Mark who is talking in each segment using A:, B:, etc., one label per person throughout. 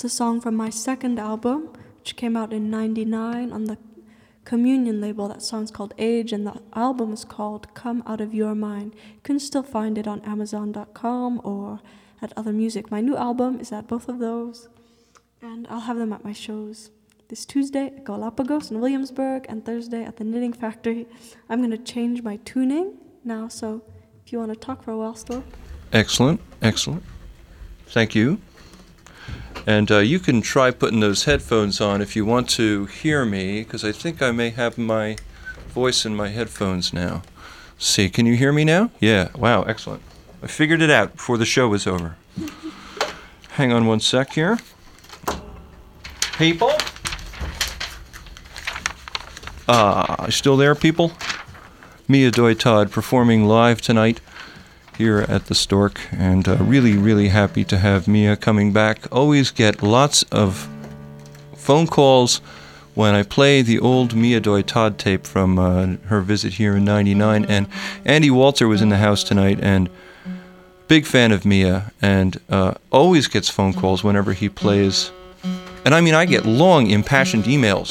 A: It's a song from my second album, which came out in '99 on the Communion label. That song's called Age, and the album is called Come Out of Your Mind. You can still find it on Amazon.com or at Other Music. My new album is at both of those, and I'll have them at my shows this Tuesday at Galapagos in Williamsburg and Thursday at the Knitting Factory. I'm going to change my tuning now, so if you want to talk for a while, Stork.
B: Excellent, excellent. Thank you. And you can try putting those headphones on if you want to hear me, because I think I may have my voice in my headphones now. See, can you hear me now? Yeah, wow, excellent. I figured it out before the show was over. Hang on one sec here. People? Still there, people? Mia Doi Todd performing live tonight here at the Stork, and really, really happy to have Mia coming back. Always get lots of phone calls when I play the old Mia Doi Todd tape from her visit here in '99, and Andy Walter was in the house tonight, and big fan of Mia, and always gets phone calls whenever he plays. And I mean, I get long, impassioned emails.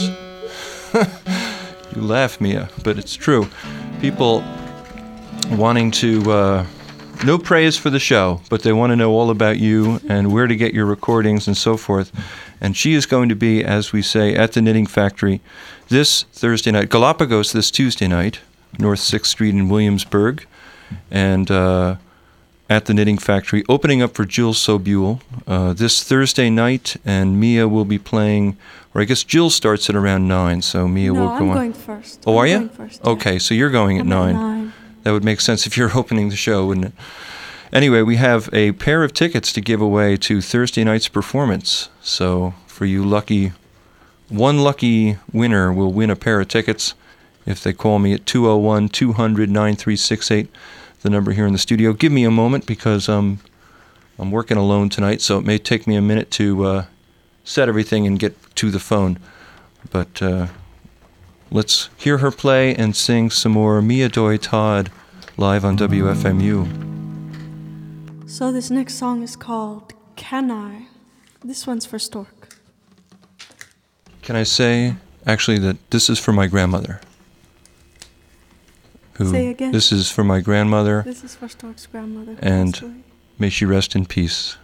B: You laugh, Mia, but it's true. People wanting to, no praise for the show, but they want to know all about you and where to get your recordings and so forth. And she is going to be, as we say, at the Knitting Factory this Thursday night, Galapagos this Tuesday night, North 6th Street in Williamsburg, and at the Knitting Factory, opening up for Jill Sobule this Thursday night, and Mia will be playing, or I guess Jill starts at around 9, so Mia will go on.
A: No, I'm going first.
B: Oh, are you?
A: Going first, yeah.
B: Okay, so you're going at 9. That would make sense if you're opening the show, wouldn't it? Anyway, we have a pair of tickets to give away to Thursday night's performance. So for you one lucky winner will win a pair of tickets if they call me at 201-200-9368, the number here in the studio. Give me a moment because I'm working alone tonight, so it may take me a minute to set everything and get to the phone. But let's hear her play and sing some more Mia Doi Todd live on WFMU.
A: So this next song is called Can I? This one's for Stork.
B: Can I say, actually, that this is for my grandmother?
A: Say again.
B: This is for my grandmother.
A: This is for Stork's grandmother.
B: And may she rest in peace.